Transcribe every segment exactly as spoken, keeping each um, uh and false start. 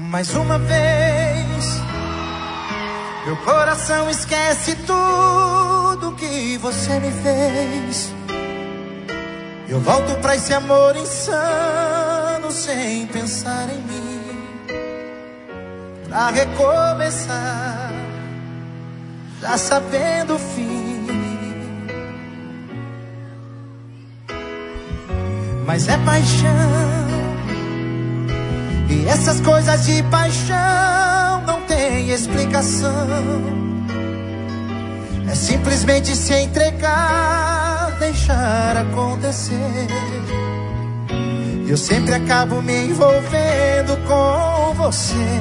Mais uma vez, meu coração esquece tudo que você me fez. Eu volto pra esse amor insano sem pensar em mim, pra recomeçar, já sabendo o fim. Mas é paixão, e essas coisas de paixão não tem explicação. É simplesmente se entregar, deixar acontecer. Eu sempre acabo me envolvendo com você.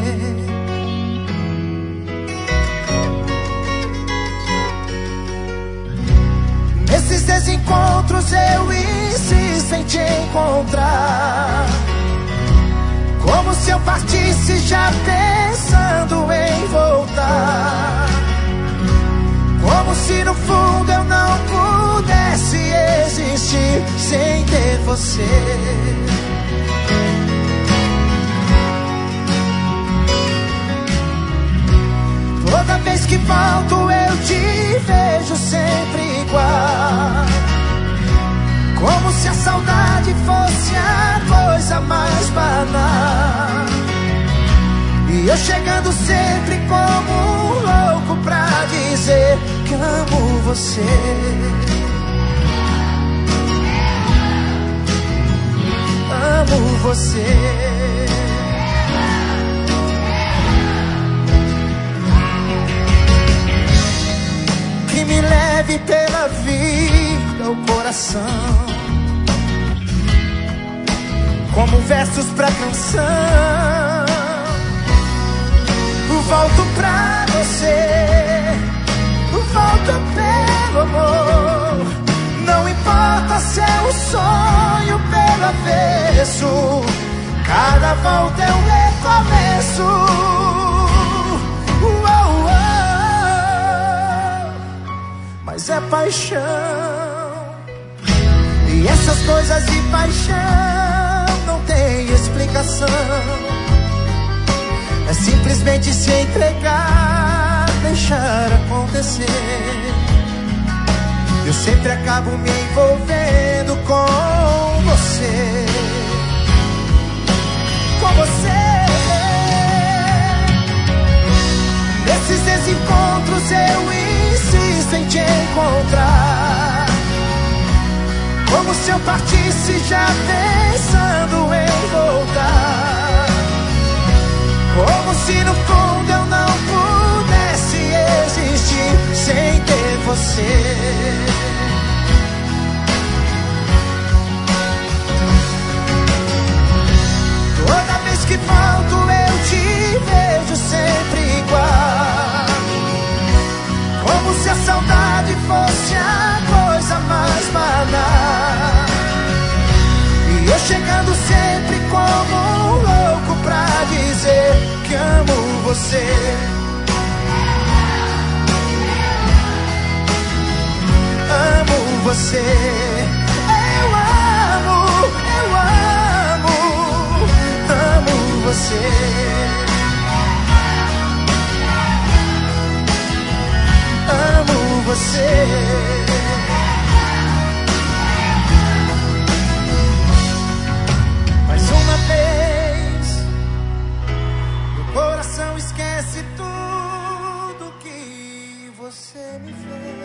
Nesses desencontros eu insisto em te encontrar, como se eu partisse já pensando em voltar, como se no fundo eu não pudesse existir sem ter você. Toda vez que volto eu te vejo sempre igual, como se a saudade fosse a coisa mais banal. E eu chegando sempre como um louco pra dizer que amo você. Amo você. Que me leve pela vida o coração, como versos pra canção. Volto pra você, volto pelo amor. Não importa se é um sonho pelo avesso, cada volta é um recomeço. Uou, uou. Mas é paixão, e essas coisas de paixão não tem explicação. É simplesmente se entregar, deixar acontecer. Eu sempre acabo me envolvendo com você. Com você. Nesses desencontros eu insisto em te encontrar, como se eu partisse já pensando em voltar, como se no fundo eu não pudesse existir sem ter você. Toda vez que volto eu te vejo sempre igual, como se a saudade fosse a coisa mais banal. E eu chegando sempre como um louco pra dizer que amo você. Amo você. Eu amo, eu amo, amo você. Amo você. Uma vez, meu coração esquece tudo que você me fez.